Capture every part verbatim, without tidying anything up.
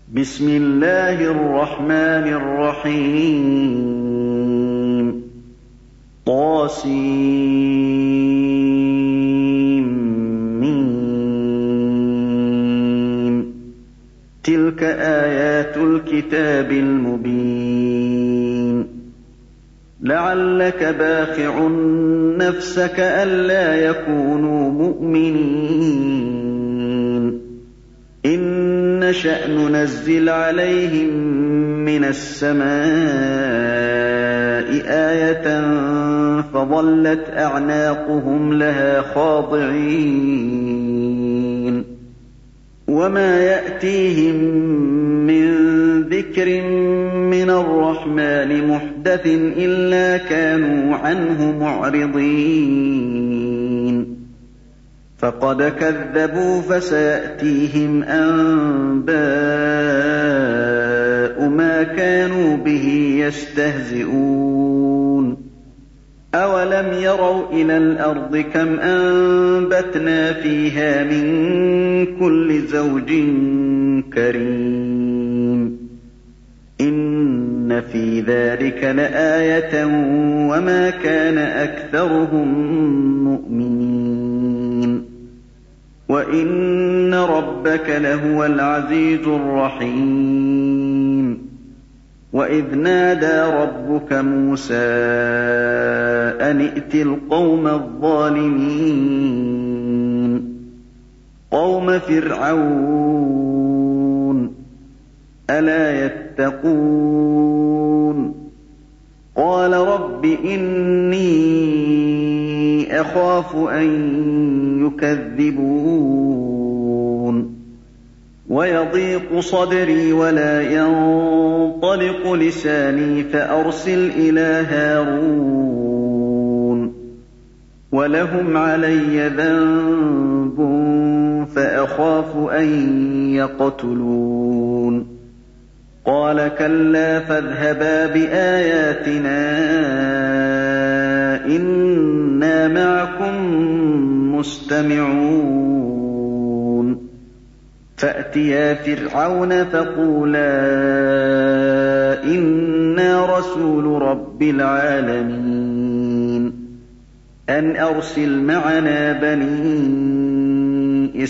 بسم الله الرحمن الرحيم طاسيم تلك آيات الكتاب المبين لعلك باخع نفسك ألا يكونوا مؤمنين إن نشأ ننزل عليهم من السماء آية فظلت أعناقهم لها خاضعين وما يأتيهم من ذكر من الرحمن محدث إلا كانوا عنه معرضين فقد كذبوا فسيأتيهم أنباء ما كانوا به يستهزئون أولم يروا إلى الأرض كم أنبتنا فيها من كل زوج كريم إن في ذلك لآية وما كان أكثرهم مؤمنين وإن ربك لهو العزيز الرحيم وإذ نادى ربك موسى أن ائت القوم الظالمين قوم فرعون ألا يتقون قال رب إني أخاف أن يكذبون ويضيق صدري ولا ينطلق لساني فأرسل إلى هارون ولهم علي ذنب فأخاف أن يقتلون قال كلا فاذهبا بآياتنا إنا معكم مستمعون فأتيا فرعون فقولا إنا رسول رب العالمين أن أرسل معنا بني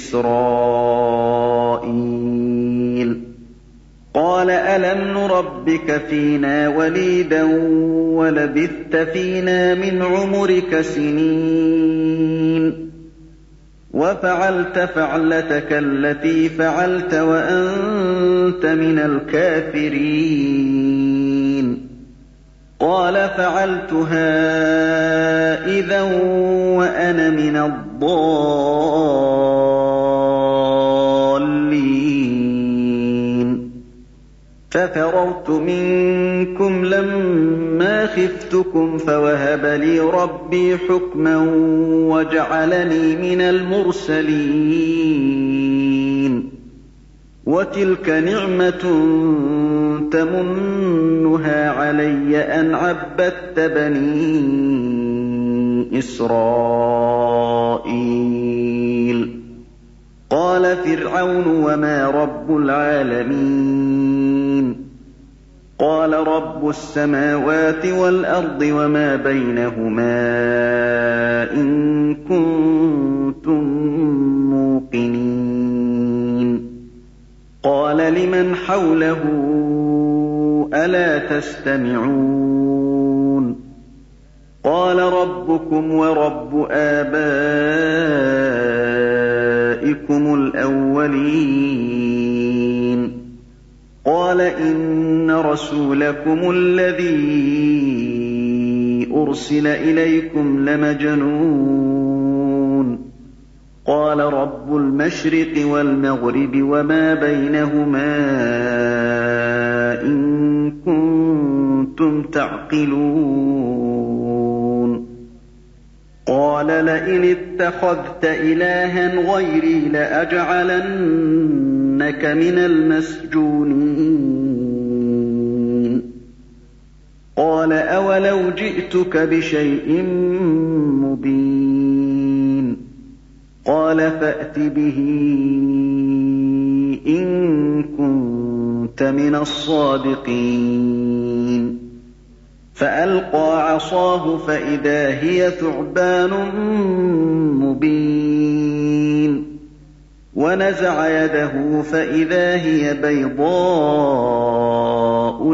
إسرائيل قال ألم نربك فينا وليدا ولبثت فينا من عمرك سنين وفعلت فعلتك التي فعلت وأنت من الكافرين قال فعلتها إذا وأنا من الضالين ففررت منكم لما خفتكم فوهب لي ربي حكما وجعلني من المرسلين وتلك نعمة تمنها علي أن عبدت بني إسرائيل قال فرعون وما رب العالمين قال رب السماوات والأرض وما بينهما إن كنتم موقنين قال لمن حوله ألا تستمعون قال ربكم ورب آبائكم الأولين قال إن رسولكم الذي أرسل إليكم لمجنون قال رب المشرق والمغرب وما بينهما إن كنتم تعقلون قال لئن اتخذت إلها غيري لأجعلنك من المسجونين قال أولو جئتك بشيء مبين قال فأت به إن كنت كنت من الصادقين فألقى عصاه فإذا هي ثعبان مبين ونزع يده فإذا هي بيضاء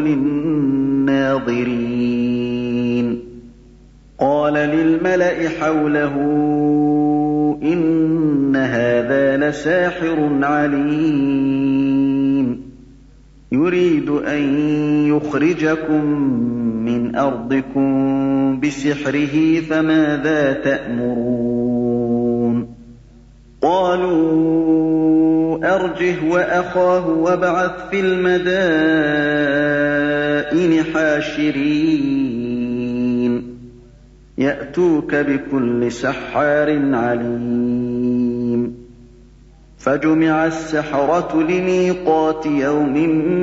للناظرين قال للملأ حوله إن هذا لساحر عليم يريد أن يخرجكم من أرضكم بسحره فماذا تأمرون قالوا أرجه وأخاه وابعث في المدائن حاشرين يأتوك بكل سحار عليم فجمع السحرة لميقات يوم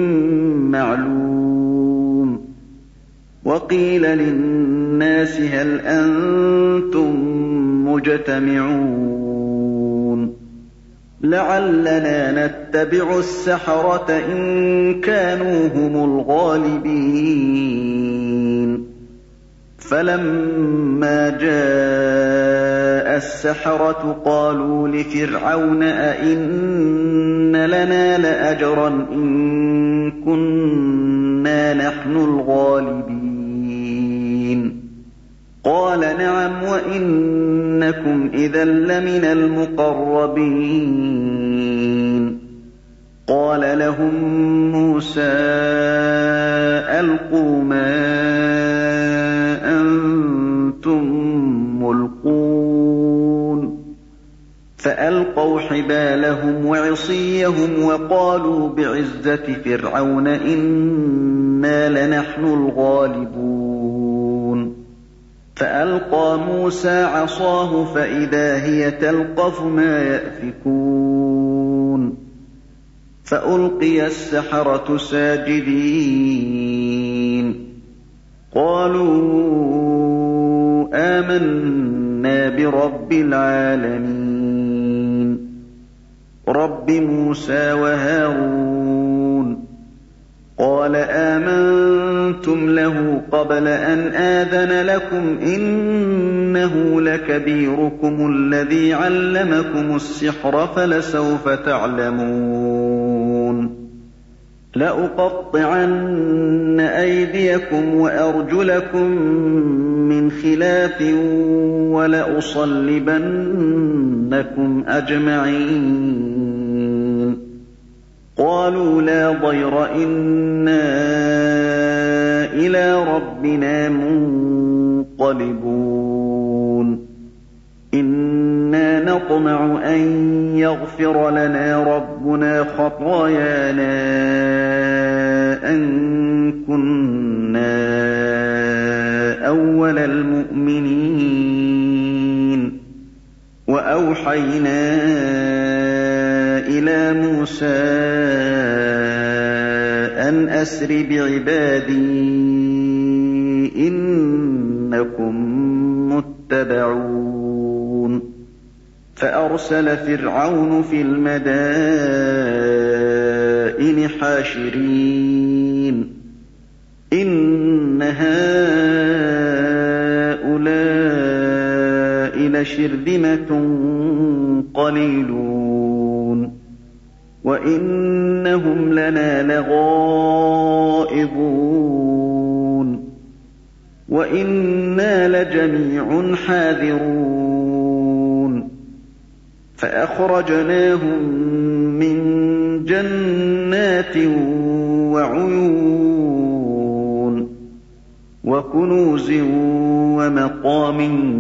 معلوم وقيل للناس هل أنتم مجتمعون لعلنا نتبع السحرة إن كانوا هم الغالبين فلما جاء السحرة قالوا لفرعون أئن لنا لأجرا إن كنا نحن الغالبين قال نعم وإنكم إذا لمن المقربين قال لهم موسى ألقوا ما أنتم ملقون فألقوا حبالهم وعصيهم وقالوا بعزة فرعون إنا لنحن الغالبون فألقى موسى عصاه فإذا هي تلقف ما يأفكون فألقي السحرة ساجدين قالوا آمنا برب العالمين رب موسى وهارون قال آمنتم له قبل أن آذن لكم إنه لكبيركم الذي علمكم السحر فلسوف تعلمون لأقطعن أيديكم وأرجلكم من خلاف ولأصلبنكم أجمعين قالوا لا ضير إنا إلى ربنا منقلبون إنا نطمع أن يغفر لنا ربنا خطايانا أن كنا أول المؤمنين وأوحينا إلى موسى أن أسر بعبادي إنكم متبعون فأرسل فرعون في المدائن حاشرين إن هؤلاء لشرذمة قليلون وإنهم لنا لغائظون وإنا لجميع حاذرون فأخرجناهم من جنات وعيون وكنوز ومقام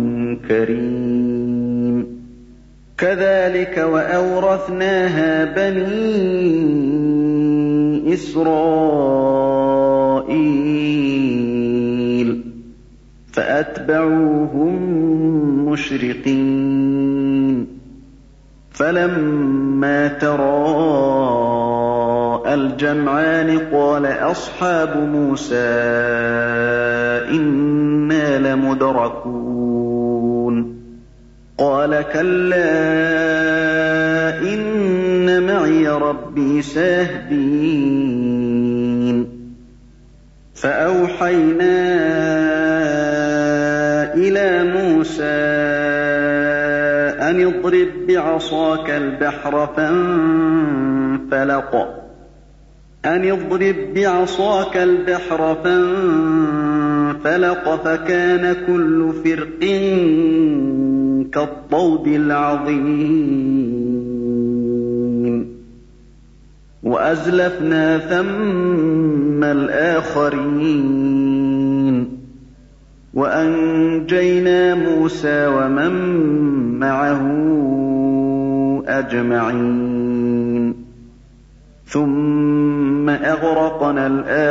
كريم كذلك وأورثناها بني إسرائيل فأتبعوهم مشرقين فلما تراءى الجمعان قال أصحاب موسى إنا لمدركون قال كلا إن معي ربي سيهدين فأوحينا إلى موسى أن اضرب بعصاك البحر فانفلق أن اضرب بعصاك البحر فانفلق فكان كل فرق كالطود العظيم وأزلفنا ثم الآخرين وأنجينا موسى ومن معه أجمعين ثم أغرقنا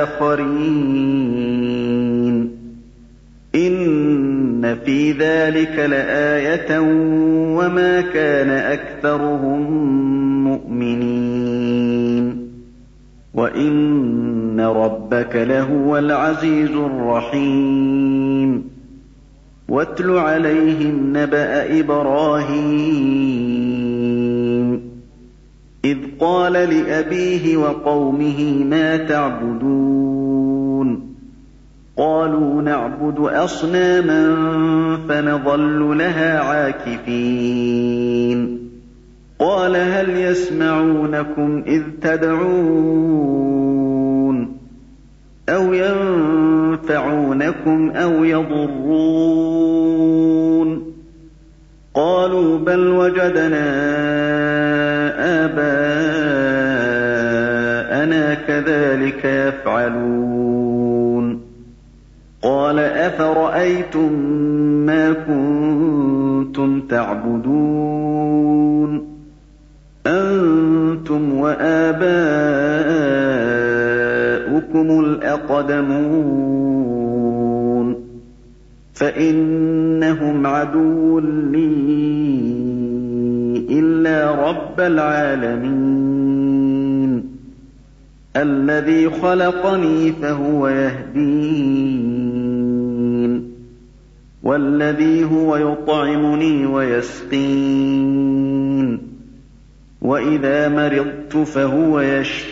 الآخرين إن في ذلك لآية وما كان أكثرهم مؤمنين وإن ربك لهو العزيز الرحيم واتل عليهم نبأ إبراهيم إذ قال لأبيه وقومه ما تعبدون قالوا نعبد أصناما فنظل لها عاكفين قال هل يسمعونكم إذ تدعون أو ينفعونكم أو يضرون قالوا بل وجدنا آباءنا كذلك يفعلون قال أفرأيتم ما كنتم تعبدون أنتم وآباؤكم الأقدمون فإنهم عدو لي إلا رب العالمين الذي خلقني فهو يهدين والذي هو يطعمني ويسقين وإذا مرضت فهو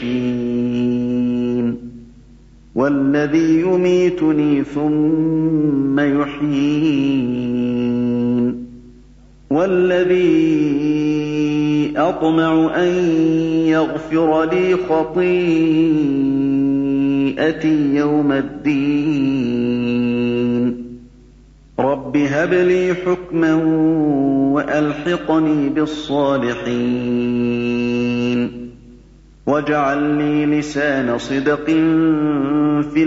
يشفين والذي يميتني ثم يحيين والذي أطمع أن يغفر لي خطيئتي يوم الدين رب هب لي حكما وألحقني بالصالحين واجعل لي لسان صدق في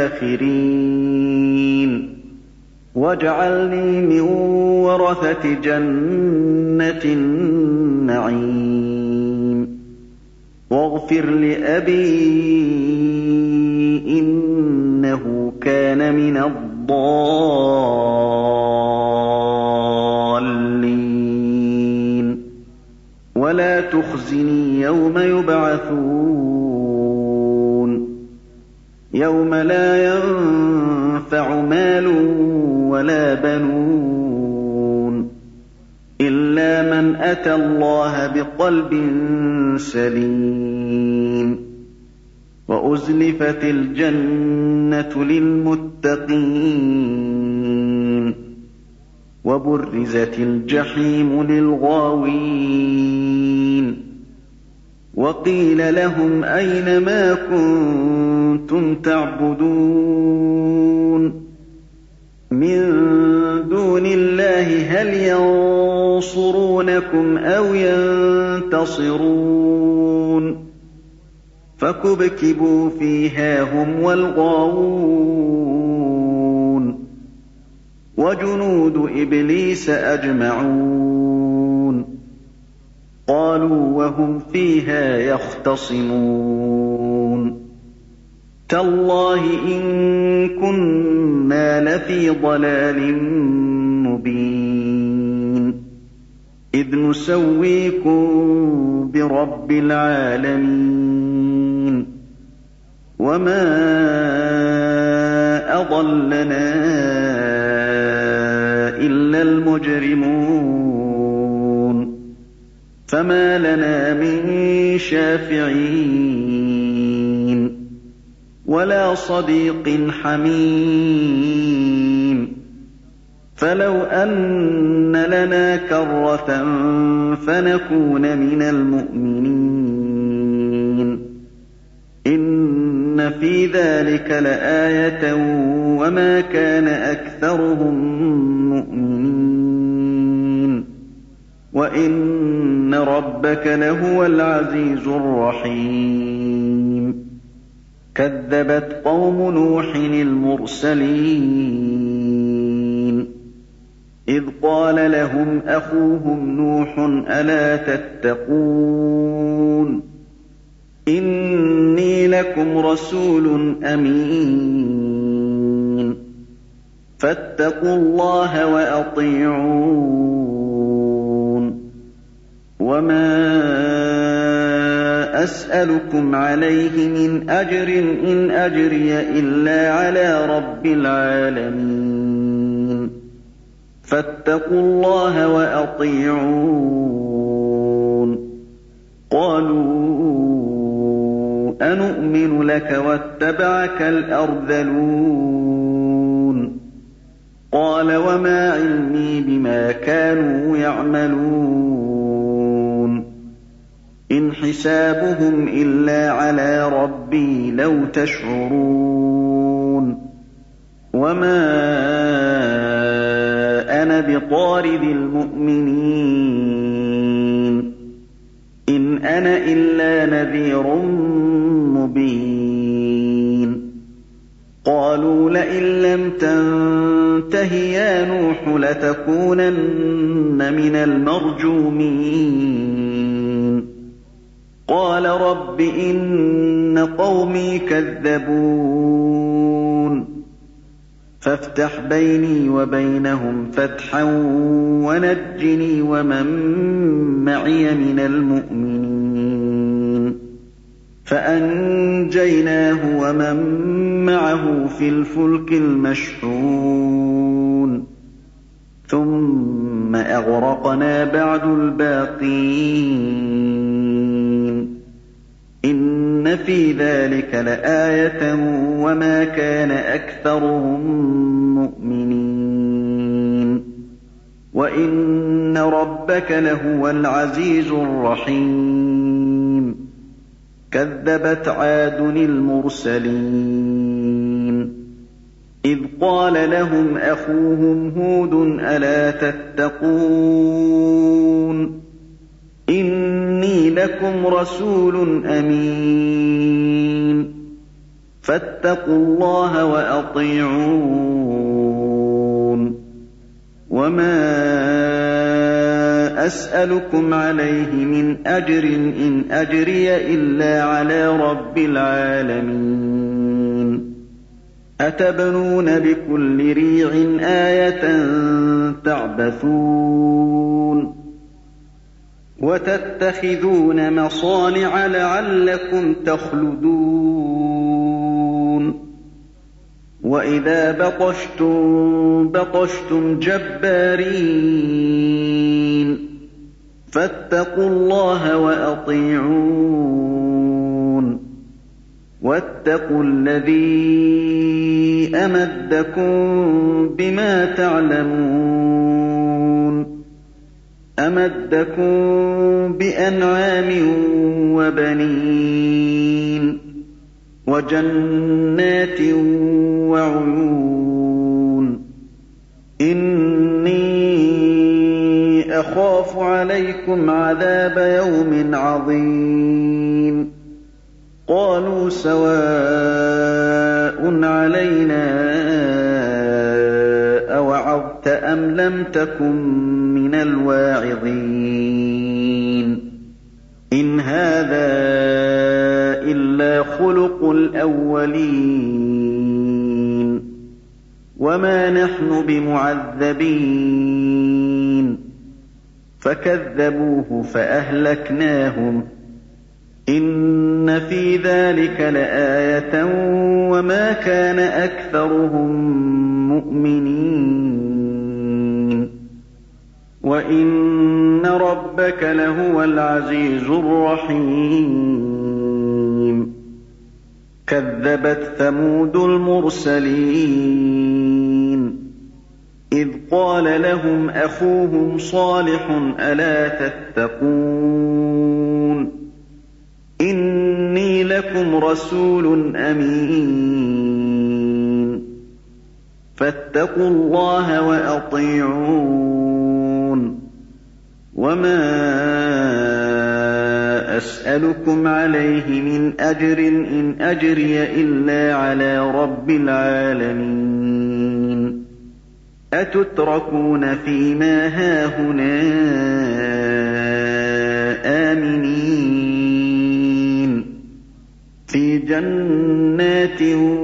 الآخرين واجعلني من ورثة جنة النعيم واغفر لأبي إنه كان من الضالين ولا تخزني يوم يبعثون يوم لا ينفع مال ولا بنون إلا من أتى الله بقلب سليم وأزلفت الجنة للمتقين وبرزت الجحيم للغاوين وقيل لهم أين ما كنتم تعبدون من دون الله هل ينصرونكم أو ينتصرون فكبكبوا فيها هم والغاوون وجنود إبليس أجمعون قالوا وهم فيها يختصمون تالله إن كنا لفي ضلال مبين إذ نسويكم برب العالمين وما أضلنا إلا المجرمون فما لنا من شافعين ولا صديق حميم فلو أن لنا كرة فنكون من المؤمنين إن في ذلك لآية وما كان أكثرهم مؤمنين وإن ربك لهو العزيز الرحيم كذبت قوم نوح المرسلين إذ قال لهم أخوهم نوح ألا تتقون إني لكم رسول أمين فاتقوا الله وأطيعون وما أسألكم عليه من أجر إن أجري إلا على رب العالمين فاتقوا الله وأطيعون قالوا أنؤمن لك واتبعك الأرذلون قال وما علمي بما كانوا يعملون إن حسابهم إلا على ربي لو تشعرون وما أنا بطارد المؤمنين إن أنا إلا نذير مبين قالوا لئن لم تنته يا نوح لتكونن من المرجومين قال رب إن قومي كذبون فافتح بيني وبينهم فتحا ونجني ومن معي من المؤمنين فأنجيناه ومن معه في الفلك المشحون ثم أغرقنا بعد الباقين إن في ذلك لآية وما كان أكثرهم مؤمنين وإن ربك لهو العزيز الرحيم كذبت عاد المرسلين إذ قال لهم أخوهم هود ألا تتقون إني لكم رسول أمين فاتقوا الله وأطيعون وما أسألكم عليه من أجر إن أجري إلا على رب العالمين أتبنون بكل ريع آية تعبثون وتتخذون مصانع لعلكم تخلدون وإذا بطشتم بطشتم جبارين فاتقوا الله وأطيعون واتقوا الذي أمدكم بما تعلمون أمدكم بأنعام وبنين وجنات وعيون إني أخاف عليكم عذاب يوم عظيم قالوا سواء علينا أوعظت أم لم تكن من الواعظين إن هذا إلا خلق الأولين وما نحن بمعذبين فكذبوه فأهلكناهم إن في ذلك لآية وما كان أكثرهم مؤمنين وإن ربك لهو العزيز الرحيم كذبت ثمود المرسلين إذ قال لهم أخوهم صالح ألا تتقون إني لكم رسول أمين فاتقوا الله وأطيعون وما أسألكم عليه من أجر إن أجري إلا على رب العالمين أتتركون فيما هاهنا آمنين في جنات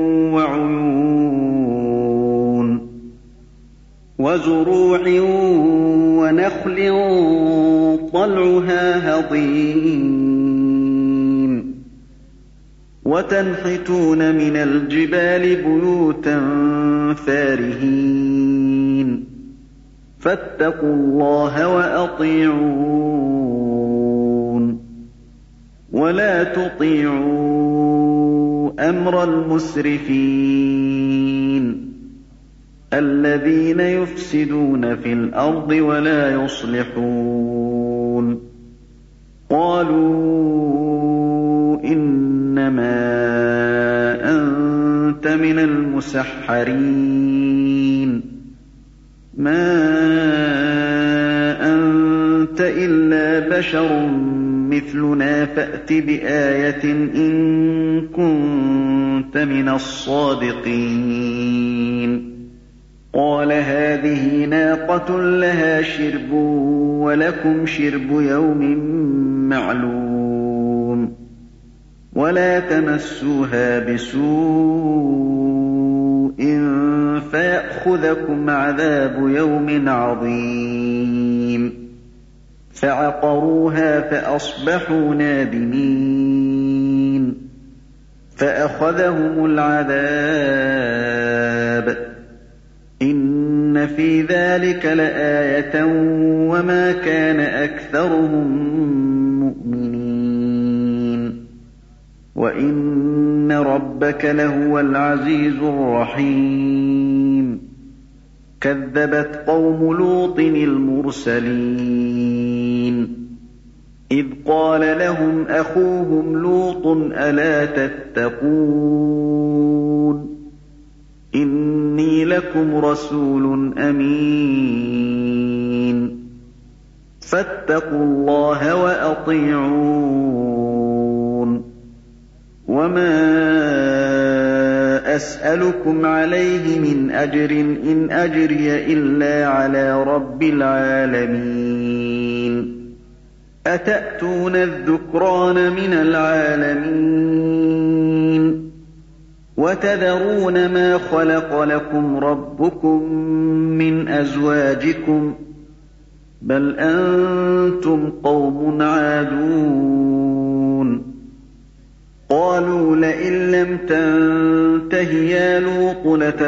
وعيون وزروع ونخل طلعها هضيم وتنحتون من الجبال بيوتا فارهين فاتقوا الله وأطيعون ولا تطيعوا أمر المسرفين الذين يفسدون في الأرض ولا يصلحون قالوا إنما أنت من المسحرين ما أنت إلا بشر مثلنا فأت بآية إن كنت من الصادقين قال هذه ناقة لها شرب ولكم شرب يوم معلوم ولا تمسوها بسوء فيأخذكم عذاب يوم عظيم فعقروها فأصبحوا نادمين فأخذهم العذاب إن في ذلك لآية وما كان أكثرهم مؤمنين وإن ربك لهو العزيز الرحيم كذبت قوم لوط المرسلين إذ قال لهم أخوهم لوط ألا تتقون إني لكم رسول أمين فاتقوا الله وأطيعون وما أسألكم عليه من أجر إن أجري إلا على رب العالمين أتأتون الذكران من العالمين وتذرون ما خلق لكم ربكم من أزواجكم بل أنتم قوم عادون قالوا لئن لم تنته يا لوط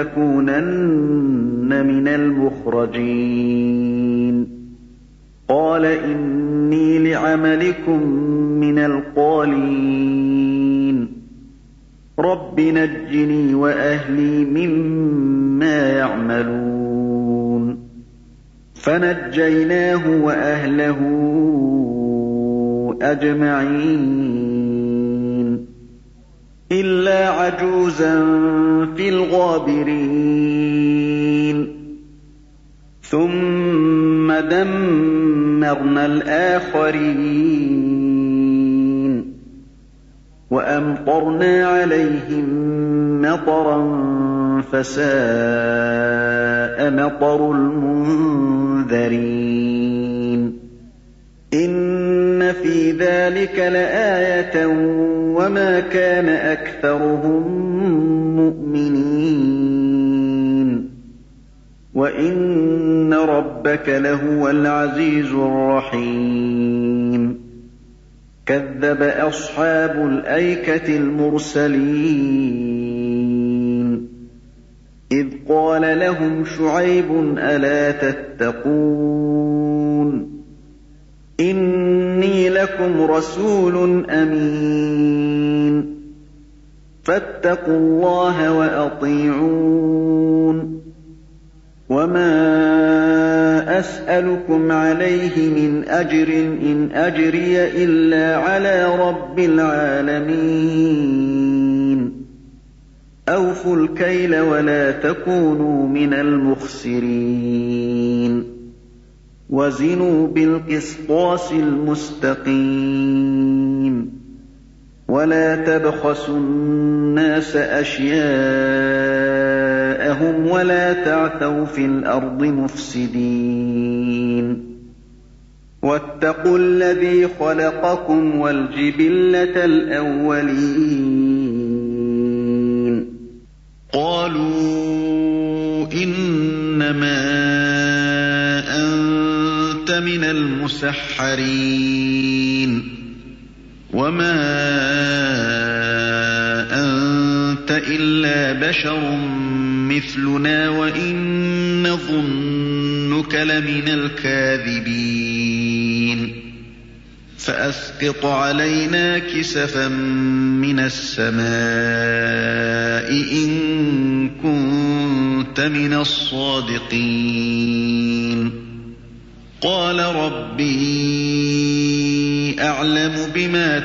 لتكونن من المخرجين قال إني لعملكم من القالين رب نجني وأهلي مما يعملون فنجيناه وأهله أجمعين إلا عجوزا في الغابرين ثم دمرنا الآخرين وأمطرنا عليهم مطرا فساء مطر المنذرين إن في ذلك لآية وما كان أكثرهم مؤمنين وإن ربك لهو العزيز الرحيم كذب أصحاب الأيكة المرسلين إذ قال لهم شعيب ألا تتقون إني لكم رسول أمين فاتقوا الله وأطيعون وما أسألكم عليه من أجر إن أجري إلا على رب العالمين أوفوا الكيل ولا تكونوا من المخسرين وزنوا بالقسطاس المستقيم ولا تبخسوا الناس أشياءهم ولا تعثوا في الأرض مفسدين واتقوا الذي خلقكم والجبلة الأولين قالوا إنما أنت من المسحرين وما أنت إلا بشر مثلنا وإن نظنك لمن الكاذبين فأسقط علينا كسفا من السماء إن كنت من الصادقين قال ربي أعلم بما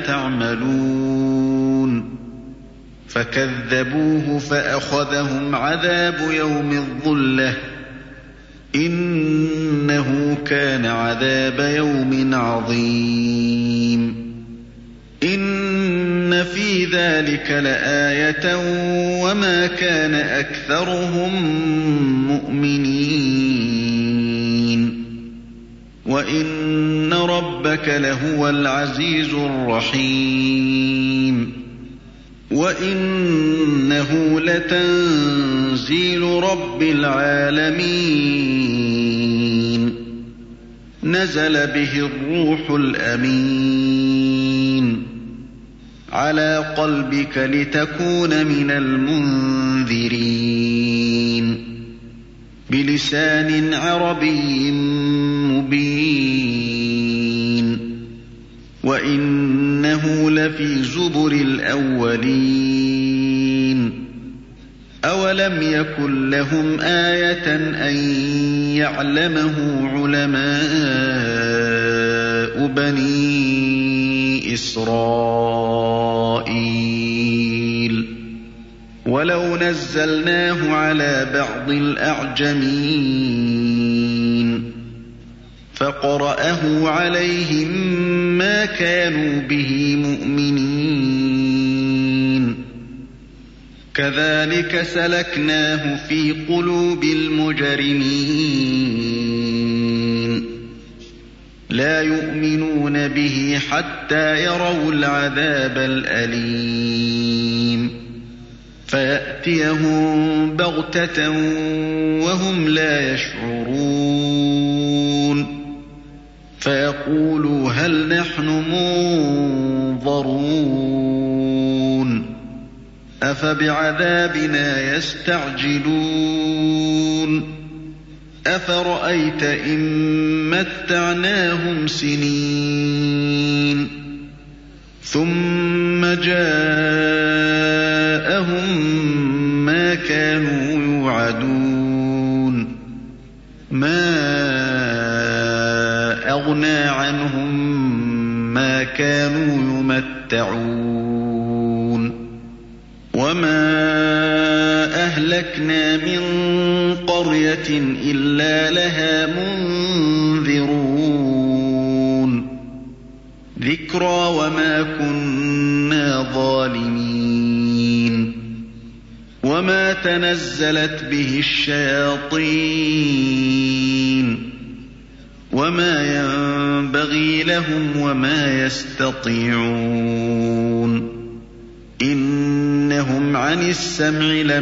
تعملون فكذبوه فأخذهم عذاب يوم الظلة إنه كان عذاب يوم عظيم إن في ذلك لآية وما كان أكثرهم مؤمنين وإن ربك لهو العزيز الرحيم وإنه لتنزيل رب العالمين نزل به الروح الأمين على قلبك لتكون من المنذرين بلسان عربي مبين وإنه لفي زبر الأولين أولم يكن لهم آية أن يعلمه علماء بني إسرائيل ولو نزلناه على بعض الأعجمين فقرأه عليهم ما كانوا به مؤمنين كذلك سلكناه في قلوب المجرمين لا يؤمنون به حتى يروا العذاب الأليم فيأتيهم بغتة وهم لا يشعرون فيقولوا هل نحن منظرون أفبعذابنا يستعجلون أفرأيت إن متعناهم سنين ثم جاءهم ما كانوا يوعدون ما أغنى عنهم ما كانوا يمتعون وما أهلكنا من قرية إلا لها منذرون ذكرى وما كنا ظالمين وما تنزلت به الشياطين وما ينبغي لهم وما يستطيعون إنهم عن السمع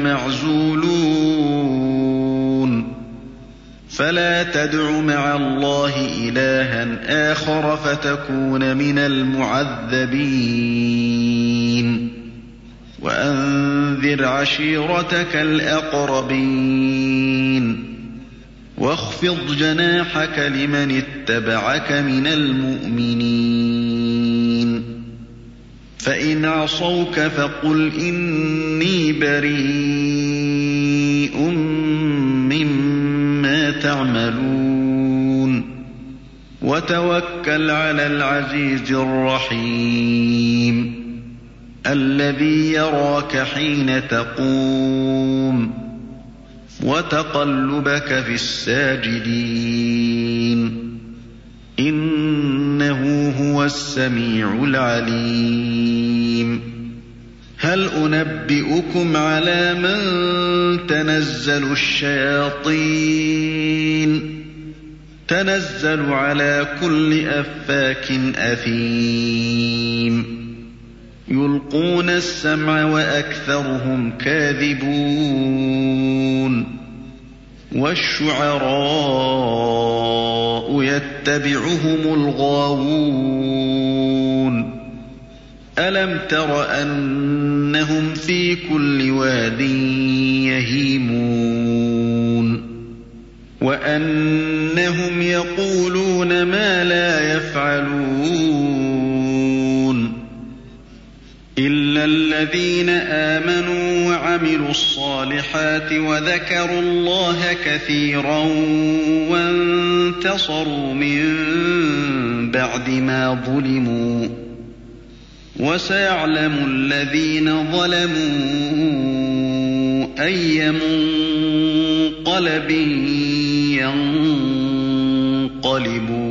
لمعزولون فلا تدع مع الله إلها آخر فتكون من المعذبين وأنذر عشيرتك الأقربين واخفض جناحك لمن اتبعك من المؤمنين فإن عصوك فقل إني بريء مما تعملون وتوكل على العزيز الرحيم الذي يراك حين تقوم وتقلبك في الساجدين إنه هو السميع العليم هل أنبئكم على من تنزل الشياطين تنزل على كل أفاك أثيم يلقون السمع وأكثرهم كاذبون والشعراء يتبعهم الغاوون ألم تر أنهم في كل واد يهيمون وأنهم يقولون ما لا يفعلون إلا الذين آمنوا وعملوا الصالحات وذكروا الله كثيرا وانتصروا من بعد ما ظلموا وسيعلم الذين ظلموا أي منقلب ينقلبون